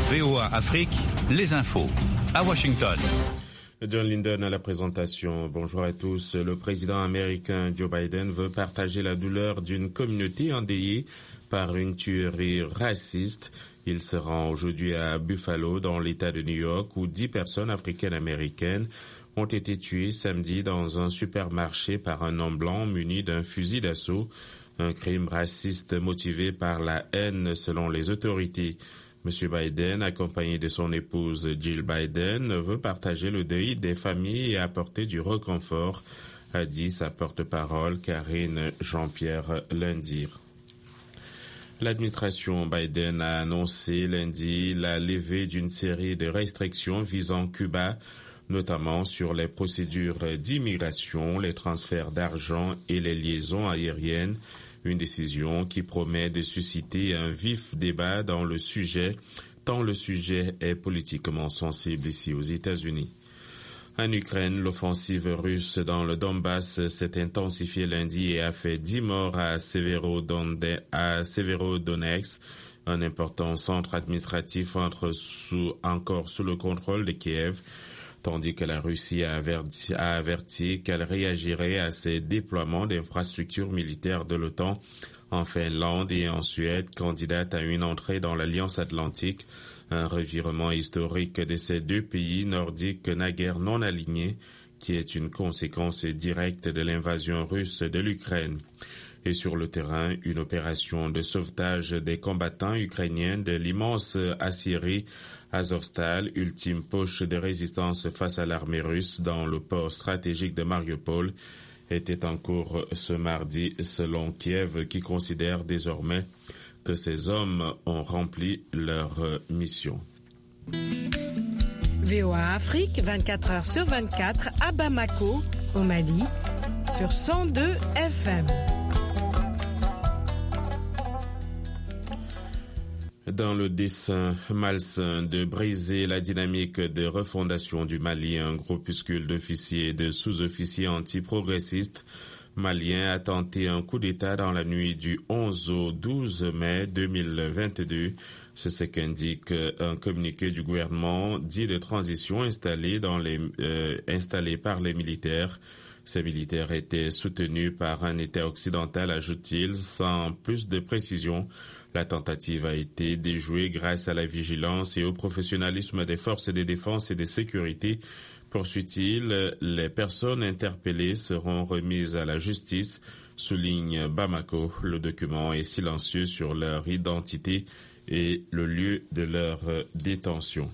VOA Afrique, les infos. À Washington. John Linden à la présentation. Bonjour à tous. Le président américain Joe Biden veut partager la douleur d'une communauté endeuillée par une tuerie raciste. Il se rend aujourd'hui à Buffalo, dans l'État de New York, où 10 personnes africaines-américaines ont été tuées samedi dans un supermarché par un homme blanc muni d'un fusil d'assaut. Un crime raciste motivé par la haine selon les autorités. M. Biden, accompagné de son épouse Jill Biden, veut partager le deuil des familles et apporter du réconfort, a dit sa porte-parole Karine Jean-Pierre lundi. L'administration Biden a annoncé lundi la levée d'une série de restrictions visant Cuba, notamment sur les procédures d'immigration, les transferts d'argent et les liaisons aériennes. Une décision qui promet de susciter un vif débat dans le sujet, tant le sujet est politiquement sensible ici aux États-Unis. En Ukraine, l'offensive russe dans le Donbass s'est intensifiée lundi et a fait 10 morts à Severodonetsk, un important centre administratif encore sous le contrôle de Kiev, tandis que la Russie a averti qu'elle réagirait à ces déploiements d'infrastructures militaires de l'OTAN en Finlande et en Suède, candidate à une entrée dans l'Alliance Atlantique, un revirement historique de ces deux pays nordiques naguère non alignés, qui est une conséquence directe de l'invasion russe de l'Ukraine. Et sur le terrain, une opération de sauvetage des combattants ukrainiens de l'immense aciérie Azovstal, ultime poche de résistance face à l'armée russe dans le port stratégique de Mariupol, était en cours ce mardi selon Kiev, qui considère désormais que ces hommes ont rempli leur mission. VOA Afrique, 24 heures sur 24 à Bamako, au Mali, sur 102 FM. Dans le dessein malsain de briser la dynamique de refondation du Mali, un groupuscule d'officiers et de sous-officiers anti-progressistes maliens a tenté un coup d'État dans la nuit du 11 au 12 mai 2022. C'est ce qu'indique un communiqué du gouvernement dit de transition installé par les militaires. Ces militaires étaient soutenus par un État occidental, ajoute-t-il, sans plus de précision. La tentative a été déjouée grâce à la vigilance et au professionnalisme des forces de défense et de sécurité. Poursuit-il, les personnes interpellées seront remises à la justice, souligne Bamako. Le document est silencieux sur leur identité et le lieu de leur détention.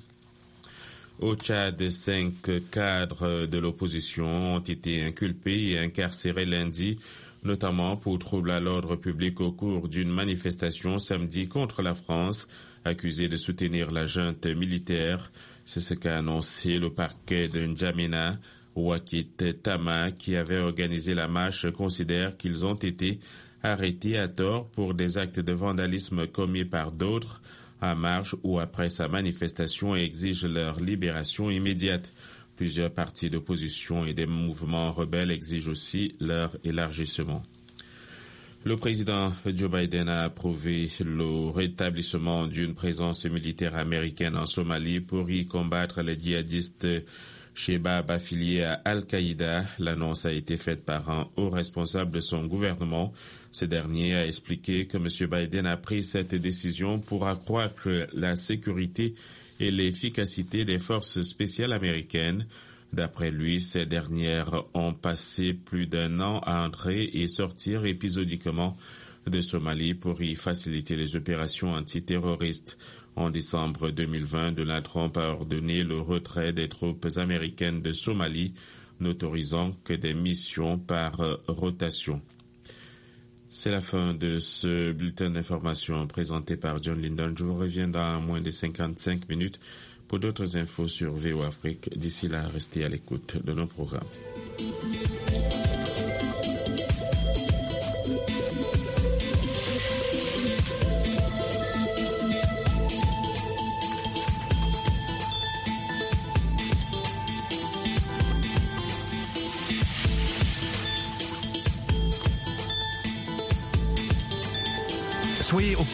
Au Tchad, 5 cadres de l'opposition ont été inculpés et incarcérés lundi, notamment pour trouble à l'ordre public au cours d'une manifestation samedi contre la France, accusée de soutenir la junte militaire. C'est ce qu'a annoncé le parquet de N'Djamena. Wakit Tama, qui avait organisé la marche, considère qu'ils ont été arrêtés à tort pour des actes de vandalisme commis par d'autres en marche ou après sa manifestation et exige leur libération immédiate. Plusieurs partis d'opposition et des mouvements rebelles exigent aussi leur élargissement. Le président Joe Biden a approuvé le rétablissement d'une présence militaire américaine en Somalie pour y combattre les djihadistes Shebab affiliés à Al-Qaïda. L'annonce a été faite par un haut responsable de son gouvernement. Ce dernier a expliqué que M. Biden a pris cette décision pour accroître la sécurité et l'efficacité des forces spéciales américaines. D'après lui, ces dernières ont passé plus d'1 an à entrer et sortir épisodiquement de Somalie pour y faciliter les opérations antiterroristes. En décembre 2020, Donald Trump a ordonné le retrait des troupes américaines de Somalie, n'autorisant que des missions par rotation. C'est la fin de ce bulletin d'information présenté par John Linden. Je vous reviens dans moins de 55 minutes pour d'autres infos sur VOA Afrique. D'ici là, restez à l'écoute de nos programmes. Soyez au